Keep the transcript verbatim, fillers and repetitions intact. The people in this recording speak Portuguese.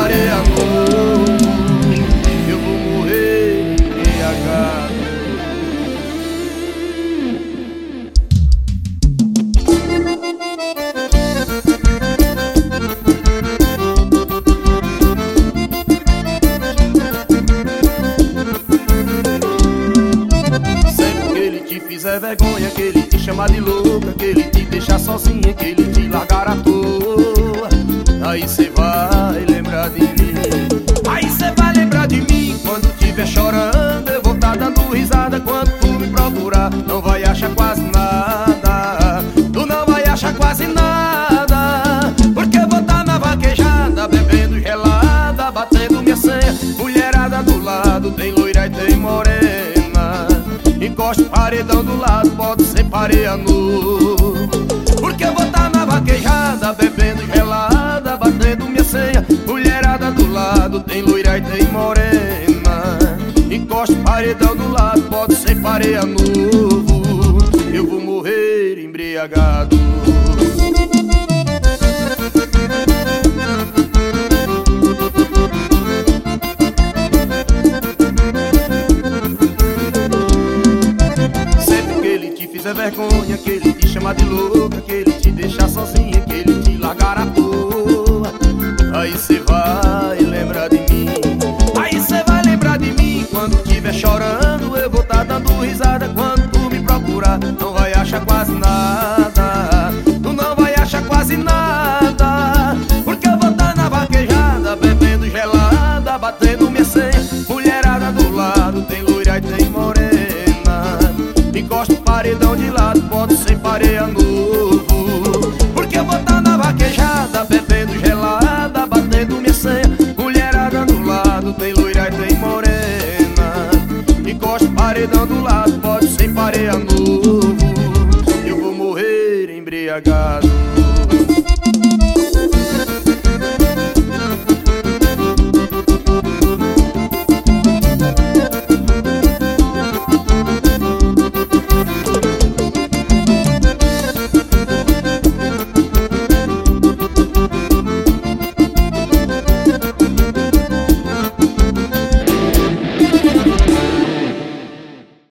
pareia novo. Eu vou morrer embriagado. Sempre que ele te fizer vergonha, que ele te chamar de louca, que ele te deixar sozinha, que ele te largar à toa, aí cê vai lembrar de mim. Aí cê vai lembrar de mim quando tiver chorando. Eu vou tá dando risada quando tu me procurar. Não vai achar quase nada, tu não vai achar quase nada, porque eu vou tá na vaquejada, bebendo gelada, batendo minha senha. Mulherada do lado, tem loira e tem morena. Encosta o paredão do lado, pode ser pareia novo, porque eu vou tá na vaquejada, bebendo gelada, batendo minha senha. Mulherada do lado, tem loira e tem morena. Encosta o paredão do lado, pode ser pareia novo. Eu vou morrer embriagado. Sempre que ele te fizer vergonha, que ele te chamar de louca, que ele te deixar sozinha, que ele te largar à toa, aí cê vai lembrar de mim. Aí cê vai lembrar de mim quando tiver chorando. Eu vou tá dando risada quando tu me procurar. Não vai achar quase nada, tu não vai achar quase nada, porque eu vou tá na vaquejada, bebendo gelada, batendo minha senha. Mulherada do lado, tem loira e tem morena. Encosta o paredão de lado, pode ser pareia novo, porque eu vou tá na vaquejada, bebendo gelada, batendo minha senha. Mulherada do lado, tem loira e tem morena. Encosta o paredão do lado, pode ser pareia novo. Eu vou morrer embriagado.